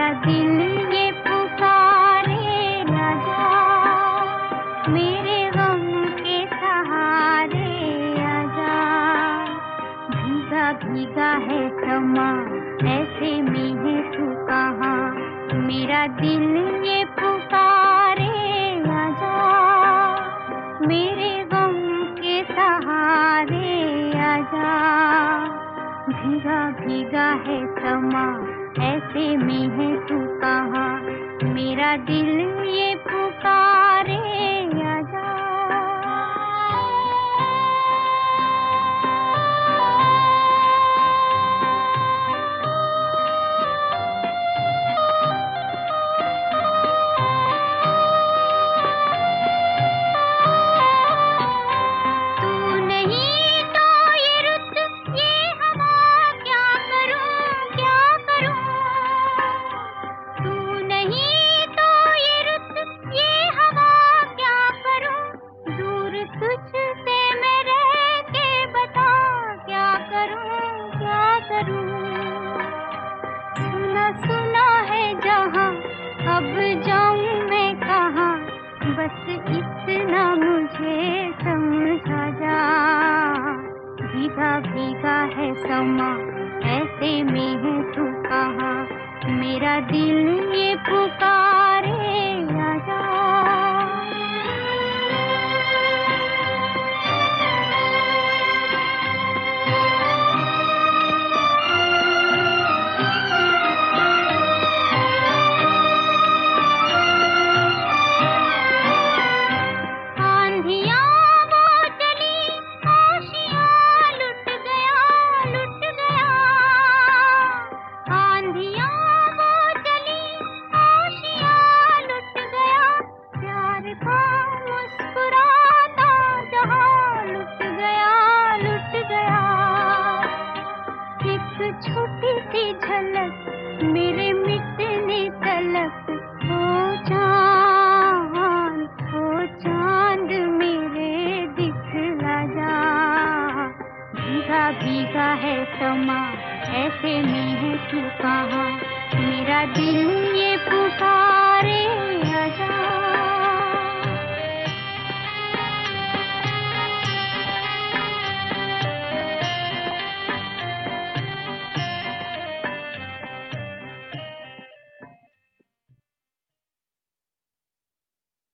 मेरा दिल ये पुकारे आजा, मेरे गम के सहारे आजा। भीगा भीगा है समा, ऐसे में है तू कहाँ। मेरा दिल ये पुकारे आजा, मेरे गम के सहारे आजा। भीगा भीगा है समा, ऐसे में है तू कहाँ। मेरा दिल ये पुकारे आजा। तुझसे मैं रह के बता क्या करूं क्या करूं। सुना सुना है जहां, अब जाऊं मैं कहां। बस इतना मुझे समझा जा। भीगा भीगा है समा, ऐसे में है तू कहाँ। मेरा दिल ये पुकारे आजा। छोटी सी झलक मेरे मिटने तलक। ओ चांद मेरे दिखला जा। भीगा भीगा है समा, ऐसे में है तू कहाँ। मेरा दिल ये पुकार